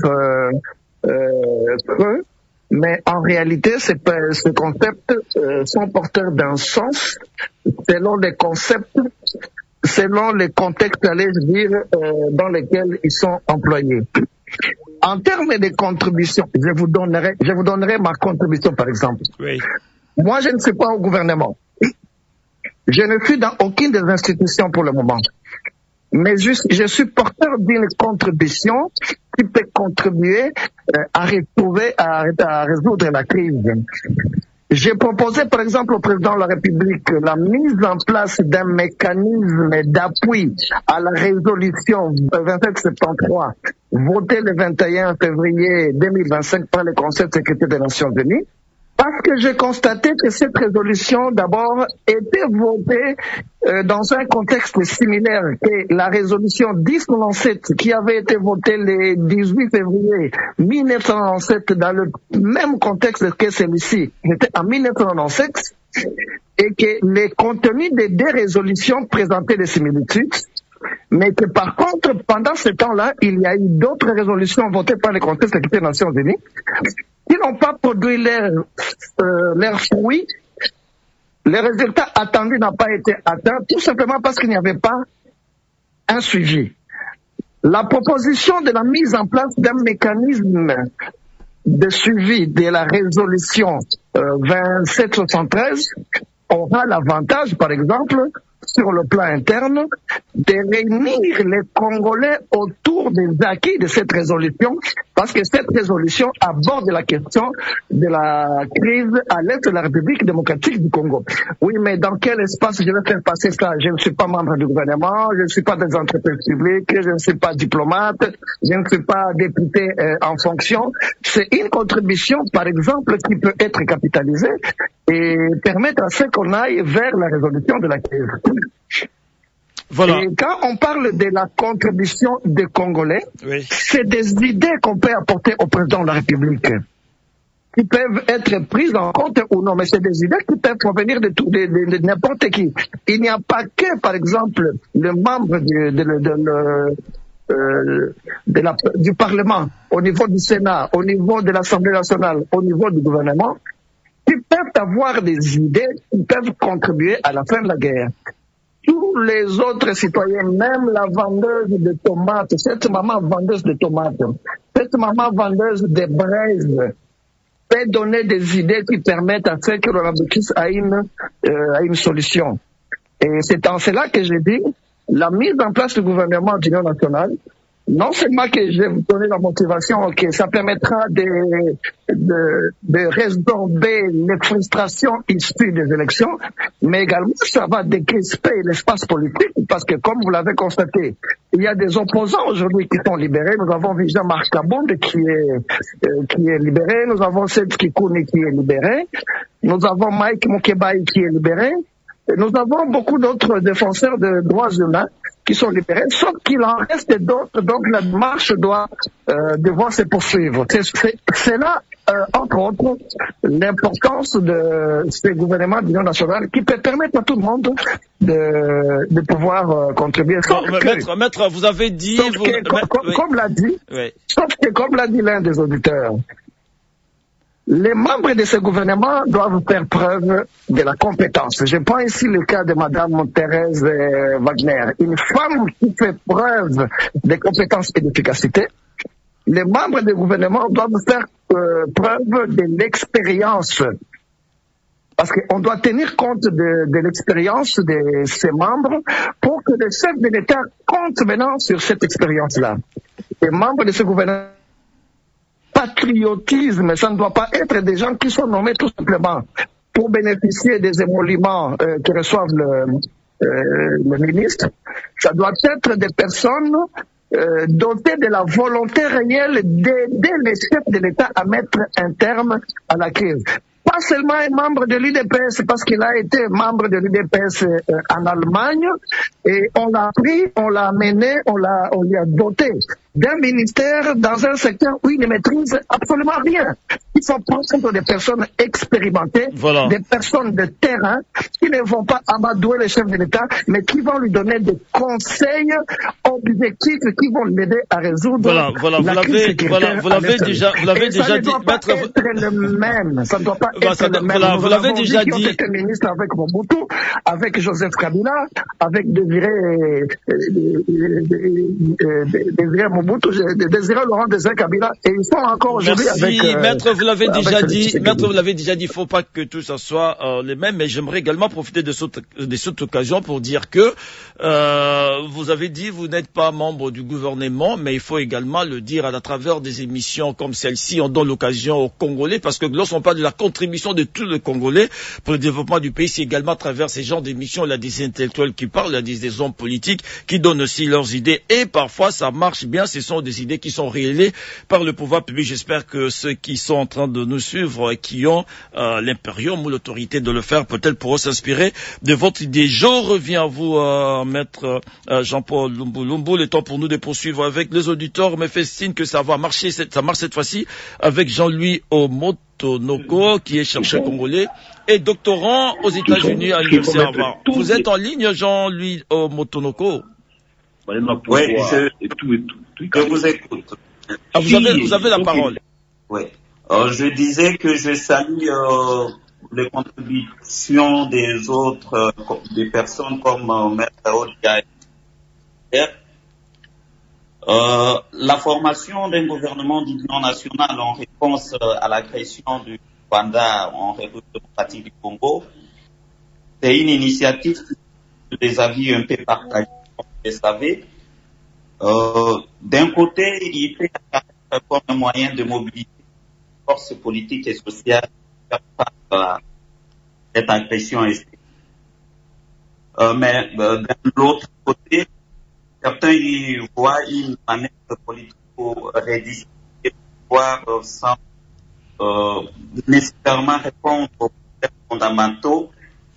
creux, mais en réalité, ces concepts sont porteurs d'un sens selon les concepts, selon les contextes, allais-je dire, dans lesquels ils sont employés. En termes de contribution, je vous donnerai ma contribution, par exemple. Oui. Moi, je ne suis pas au gouvernement. Je ne suis dans aucune des institutions pour le moment. Mais je suis porteur d'une contribution qui peut contribuer à résoudre la crise. J'ai proposé, par exemple, au président de la République la mise en place d'un mécanisme d'appui à la résolution 2773, votée le 21 février 2025 par le Conseil de sécurité des Nations Unies, parce que j'ai constaté que cette résolution, d'abord, était votée dans un contexte similaire que la résolution 1097 qui avait été votée le 18 février 1997 dans le même contexte que celui-ci. C'était en 1997 et que les contenus des deux résolutions présentaient des similitudes, mais que par contre, pendant ce temps-là, il y a eu d'autres résolutions votées par le Conseil de sécurité des Nations Unies qui n'ont pas produit leurs fruits. Les résultats attendus n'ont pas été atteints, tout simplement parce qu'il n'y avait pas un suivi. La proposition de la mise en place d'un mécanisme de suivi de la résolution 2773 aura l'avantage, par exemple, sur le plan interne, de réunir les Congolais autour des acquis de cette résolution, parce que cette résolution aborde la question de la crise à l'est de la République démocratique du Congo. Oui, mais dans quel espace je vais faire passer ça? Je ne suis pas membre du gouvernement, je ne suis pas des entreprises publiques, je ne suis pas diplomate, je ne suis pas député en fonction. C'est une contribution, par exemple, qui peut être capitalisée et permettre à ce qu'on aille vers la résolution de la crise. Voilà. Et quand on parle de la contribution des Congolais, oui, c'est des idées qu'on peut apporter au président de la République, qui peuvent être prises en compte ou non, mais c'est des idées qui peuvent provenir de n'importe qui. Il n'y a pas que, par exemple, le membre du Parlement, au niveau du Sénat, au niveau de l'Assemblée nationale, au niveau du gouvernement, qui peuvent avoir des idées qui peuvent contribuer à la fin de la guerre. Tous les autres citoyens, même la vendeuse de tomates, cette maman vendeuse de tomates, cette maman vendeuse de braises, peut donner des idées qui permettent à ce que l'on aboutisse à une solution. Et c'est en cela que j'ai dit, la mise en place du gouvernement d'union nationale, non seulement que je vais vous donner la motivation, que ça permettra de résorber les frustrations issues des élections, mais également ça va décrisper l'espace politique, parce que comme vous l'avez constaté, il y a des opposants aujourd'hui qui sont libérés. Nous avons Jean-Marc Kabonde qui est libéré, nous avons Seth Kikouni qui est libéré, nous avons Mike Mukebai qui est libéré, et nous avons beaucoup d'autres défenseurs de droits humains qui sont libérés, sauf qu'il en reste d'autres, donc la marche doit devoir se poursuivre. C'est là, entre autres, l'importance de ce gouvernement d'union nationale qui peut permettre à tout le monde de pouvoir contribuer. Maître, vous avez dit... Comme l'a dit, oui, sauf que comme l'a dit l'un des auditeurs, les membres de ce gouvernement doivent faire preuve de la compétence. Je prends ici le cas de Madame Thérèse Wagner, une femme qui fait preuve de compétence et d'efficacité. Les membres du gouvernement doivent faire preuve de l'expérience, parce qu'on doit tenir compte de l'expérience de ces membres pour que le chef de l'État compte maintenant sur cette expérience-là. Les membres de ce gouvernement, patriotisme, ça ne doit pas être des gens qui sont nommés tout simplement pour bénéficier des émoluments que reçoivent le ministre. Ça doit être des personnes dotées de la volonté réelle d'aider les chefs de l'État à mettre un terme à la crise. Pas seulement un membre de l'UDPS, parce qu'il a été membre de l'UDPS en Allemagne, et on l'a pris, on l'a amené, on lui a doté d'un ministère dans un secteur où il ne maîtrise absolument rien. Il faut prendre des personnes expérimentées, des personnes de terrain, qui ne vont pas amadouer le chef de l'État, mais qui vont lui donner des conseils objectifs qui vont l'aider à résoudre la crise sécuritaire. Vous l'avez déjà dit, maître. Ça ne doit pas être le même. Vous l'avez déjà dit. J'étais ministre avec Mobutu, avec Joseph Kabila, avec Désiré Laurent Désiré Kabila, et ils sont encore aujourd'hui avec... Maître, vous l'avez déjà dit, il faut pas que tout ça soit les mêmes, mais j'aimerais également profiter de cette occasion pour dire que vous avez dit vous n'êtes pas membre du gouvernement, mais il faut également le dire à travers des émissions comme celle-ci. On donne l'occasion aux Congolais, parce que lorsqu'on parle de la contribution de tous les Congolais pour le développement du pays, c'est également à travers ces genres d'émissions, il y a des intellectuels qui parlent, il y a des hommes politiques qui donnent aussi leurs idées, et parfois ça marche bien, ce sont des idées qui sont révélées par le pouvoir public. J'espère que ceux qui sont en train de nous suivre, qui ont l'impérium ou l'autorité de le faire, peut-être pourront s'inspirer de votre idée. Je reviens à vous, maître Jean-Paul Lumbu. Le temps pour nous de poursuivre avec les auditeurs me fait signe que ça va marcher, ça marche cette fois-ci avec Jean-Louis Omotonoko, qui est chercheur congolais et doctorant aux États-Unis à l'Université Harvard. Vous êtes en ligne, Jean-Louis Omotonoko? Oui, je vous écoute. Vous avez la parole. Oui. Je disais que je salue les contributions des autres, des personnes comme Maître Odia. La formation d'un gouvernement d'union nationale en réponse à l'agression du Rwanda en République démocratique du Congo, c'est une initiative qui des avis un peu partagés, comme vous le savez. D'un côté, il peut apparaître comme un moyen de mobiliser les forces politiques et sociales face à cette agression extérieure. Mais d'un autre côté, certains y voient une manière politique pour redistribuer le pouvoir sans nécessairement répondre aux problèmes fondamentaux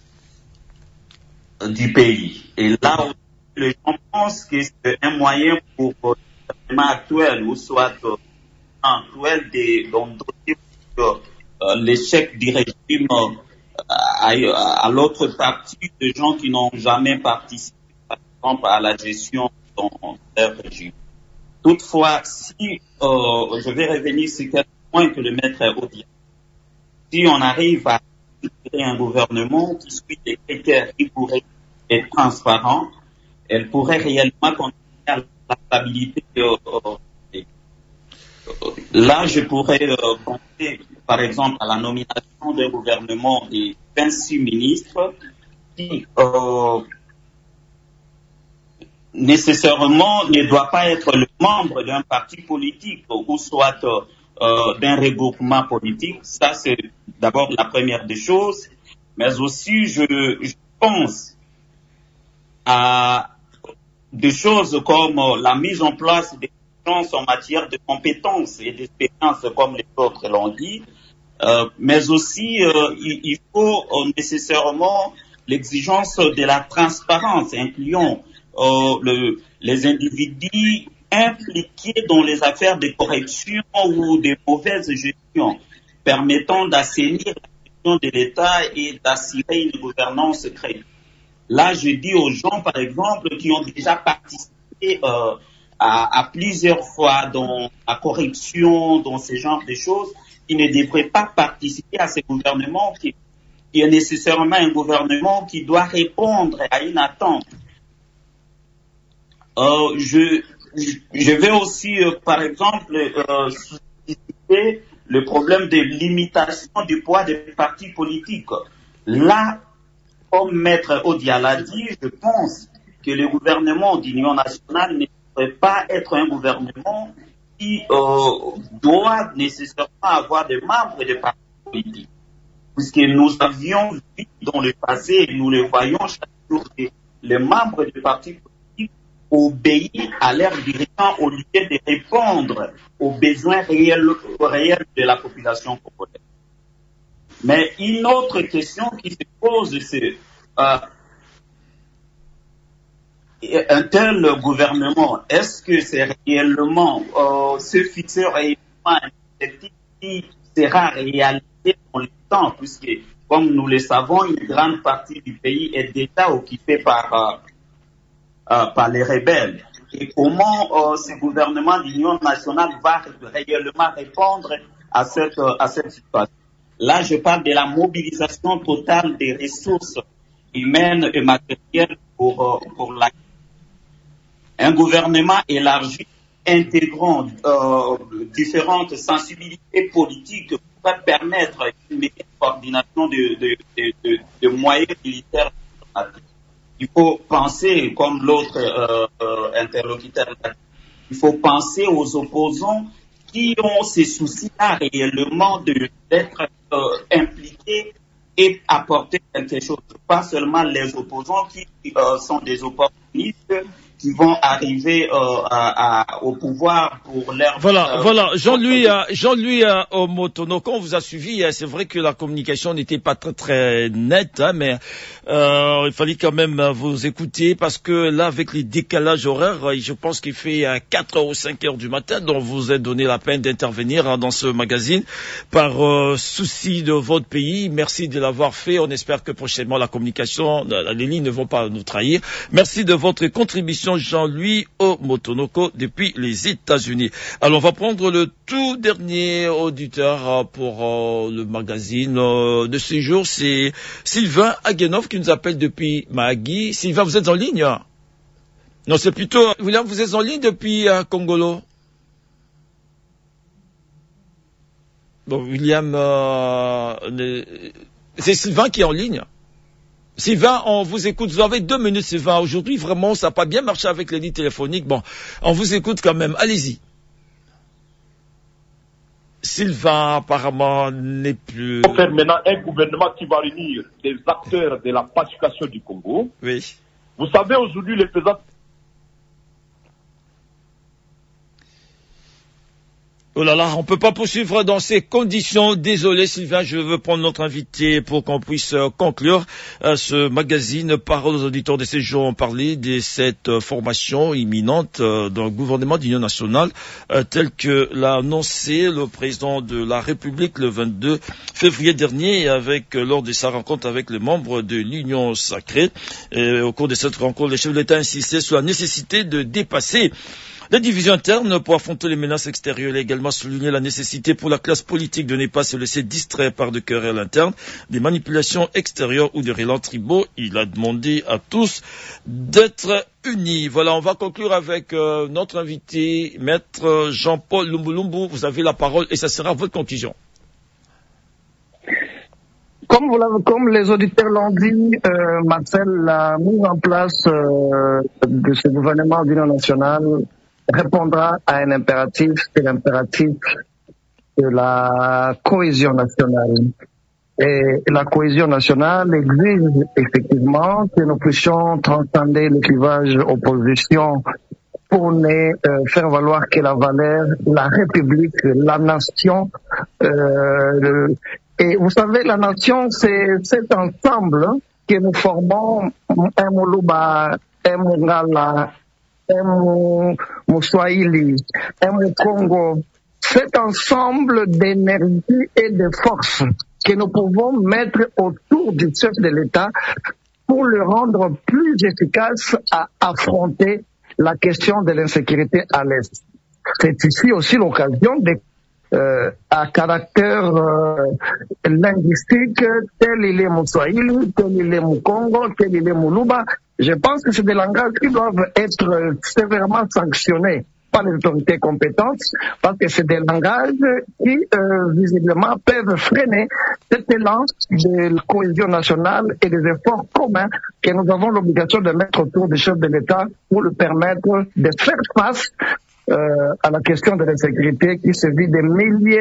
du pays. Et là où les gens pensent que c'est un moyen pour le gouvernement actuel, ou soit actuel, d'endosser l'échec du régime à l'autre partie de gens qui n'ont jamais participé, par exemple, à la gestion de leur régime. Toutefois, si je vais revenir sur quelques points que le maître Odia, si on arrive à créer un gouvernement qui suit des critères rigoureux et transparents, elle pourrait réellement contribuer à la stabilité. Là, je pourrais penser, par exemple, à la nomination d'un gouvernement de 26 ministres qui nécessairement ne doit pas être le membre d'un parti politique ou soit d'un regroupement politique. Ça, c'est d'abord la première des choses. Mais aussi, je pense à des choses comme la mise en place des agences en matière de compétences et d'expérience, comme les autres l'ont dit. Mais aussi, il faut nécessairement l'exigence de la transparence, incluant les individus impliqués dans les affaires de corruption ou de mauvaise gestion, permettant d'assainir la gestion de l'État et d'assurer une gouvernance crédible. Là, je dis aux gens, par exemple, qui ont déjà participé à plusieurs fois dans la corruption, dans ce genre de choses, qui ne devraient pas participer à ce gouvernement qui est nécessairement un gouvernement qui doit répondre à une attente. Je vais aussi, par exemple, susciter le problème de limitation du poids des partis politiques. Là, comme Maître Odia l'a dit, je pense que le gouvernement d'union nationale ne devrait pas être un gouvernement qui doit nécessairement avoir des membres de partis politiques. Puisque nous avions vu dans le passé, et nous le voyons chaque jour, que les membres des partis politiques obéissent à leurs dirigeants au lieu de répondre aux besoins réels de la population congolaise. Mais une autre question qui se pose, c'est un tel gouvernement, est-ce que c'est réellement ce futur réellement un objectif qui sera réalisé dans le temps, puisque, comme nous le savons, une grande partie du pays est déjà occupée par les rebelles. Et comment ce gouvernement d'union nationale va réellement répondre à cette situation? Là, je parle de la mobilisation totale des ressources humaines et matérielles pour un gouvernement élargi, intégrant différentes sensibilités politiques pour permettre une meilleure coordination de moyens militaires. Il faut penser, comme l'autre interlocuteur, il faut penser aux opposants qui ont ces soucis-là réellement d'être impliqués et apporter quelque chose. Pas seulement les opposants qui sont des opportunistes qui vont arriver au pouvoir pour leur... Voilà. Jean-Louis Motonoko, on vous a suivi. C'est vrai que la communication n'était pas très très nette, mais il fallait quand même vous écouter parce que là, avec les décalages horaires, je pense qu'il fait 4 ou 5 heures du matin, donc vous êtes donné la peine d'intervenir dans ce magazine par souci de votre pays. Merci de l'avoir fait. On espère que prochainement la communication, les lignes ne vont pas nous trahir. Merci de votre contribution, Jean-Louis Motonoko, depuis les États-Unis. Alors, on va prendre le tout dernier auditeur pour le magazine de ce jour. C'est Sylvain Aguenov qui nous appelle depuis Mahagi. Sylvain, vous êtes en ligne? Non, c'est plutôt... William, vous êtes en ligne depuis Congolo? Bon, William... c'est Sylvain qui est en ligne. Sylvain, on vous écoute. Vous avez 2 minutes, Sylvain. Aujourd'hui, vraiment, ça n'a pas bien marché avec les lignes téléphoniques. Bon, on vous écoute quand même. Allez-y. Sylvain, apparemment, n'est plus... On va faire maintenant un gouvernement qui va réunir des acteurs de la pacification du Congo. Oui. Vous savez, aujourd'hui, les présidents... Oh là là, on peut pas poursuivre dans ces conditions. Désolé Sylvain, je veux prendre notre invité pour qu'on puisse conclure ce magazine. Parole aux auditeurs de ces jours, on parlait de cette formation imminente d'un gouvernement d'union nationale tel que l'a annoncé le président de la République le 22 février dernier lors de sa rencontre avec les membres de l'Union sacrée. Et au cours de cette rencontre, le chef de l'État insistait sur la nécessité de dépasser les divisions internes pour affronter les menaces extérieures. Il a également souligné la nécessité pour la classe politique de ne pas se laisser distraire par de querelles internes, des manipulations extérieures ou des relents tribaux. Il a demandé à tous d'être unis. Voilà, on va conclure avec notre invité, Maître Jean-Paul Lumbulumbu. Vous avez la parole et ça sera votre conclusion. Comme les auditeurs l'ont dit, Marcel, la mise en place de ce gouvernement d'union nationale répondra à un impératif, c'est l'impératif de la cohésion nationale. Et la cohésion nationale exige effectivement que nous puissions transcender le clivage opposition pour ne faire valoir que la valeur, la République, la nation. Et vous savez, la nation, c'est cet ensemble que nous formons, un Moluba, un Mungala, un Moussouaïli, un Congo, cet ensemble d'énergie et de force que nous pouvons mettre autour du chef de l'État pour le rendre plus efficace à affronter la question de l'insécurité à l'Est. C'est ici aussi l'occasion de à caractère linguistique, tel il est Moussouaïli, tel il est Moukongo, tel il est Moulouba. Je pense que c'est des langages qui doivent être sévèrement sanctionnés par les autorités compétentes, parce que c'est des langages qui, visiblement, peuvent freiner cet élan de la cohésion nationale et des efforts communs que nous avons l'obligation de mettre autour du chef de l'État pour lui permettre de faire face à la question de l'insécurité qui se vit des milliers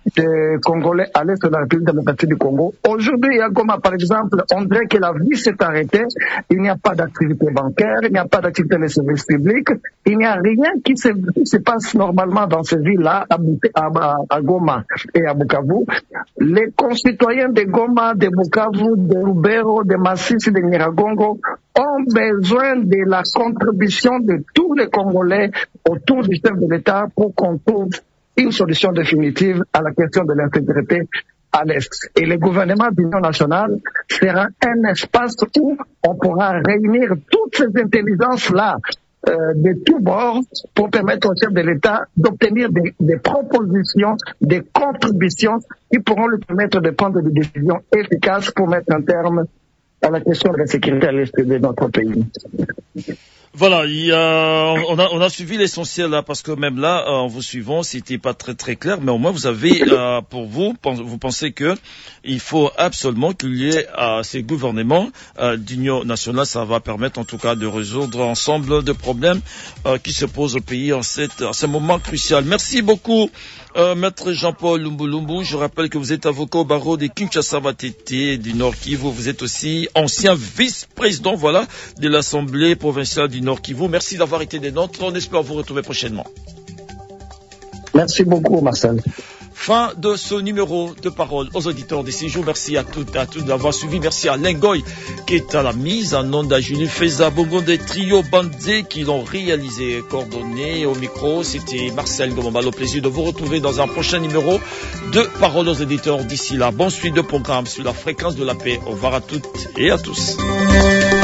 des Congolais à l'est de la République démocratique du Congo. Aujourd'hui, à Goma, par exemple, on dirait que la vie s'est arrêtée. Il n'y a pas d'activité bancaire, il n'y a pas d'activité des services publics, il n'y a rien qui se passe normalement dans ces villes-là, à Goma et à Bukavu. Les concitoyens de Goma, de Bukavu, de Lubero, de Masisi, de Nyiragongo ont besoin de la contribution de tous les Congolais autour du chef de l'État pour qu'on trouve une solution définitive à la question de l'insécurité à l'Est. Et le gouvernement d'union nationale sera un espace où on pourra réunir toutes ces intelligences-là de tous bords pour permettre au chef de l'État d'obtenir des propositions, des contributions qui pourront lui permettre de prendre des décisions efficaces pour mettre un terme à la question de la sécurité à l'Est de notre pays. Voilà, on a suivi l'essentiel là, parce que même là, en vous suivant, c'était pas très très clair, mais au moins vous avez, pour vous pensez que il faut absolument qu'il y ait ces gouvernements d'union nationale. Ça va permettre en tout cas de résoudre ensemble de problèmes qui se posent au pays en ce moment crucial. Merci beaucoup. Maître Jean-Paul Lumbu. Je rappelle que vous êtes avocat au barreau de Kinshasa Matete du Nord Kivu. Vous êtes aussi ancien vice-président, de l'Assemblée provinciale du Nord Kivu. Merci d'avoir été des nôtres. On espère vous retrouver prochainement. Merci beaucoup, Marcel. Fin de ce numéro de parole aux auditeurs de ces jours. Merci à toutes et à tous d'avoir suivi. Merci à Lengoy qui est à la mise en onde, à Julie Feza, Bongo des Trio Bandé qui l'ont réalisé, coordonné au micro. C'était Marcel Gomombal. Au plaisir de vous retrouver dans un prochain numéro de parole aux auditeurs. D'ici là, bonne suite de programme sur la fréquence de la paix. Au revoir à toutes et à tous.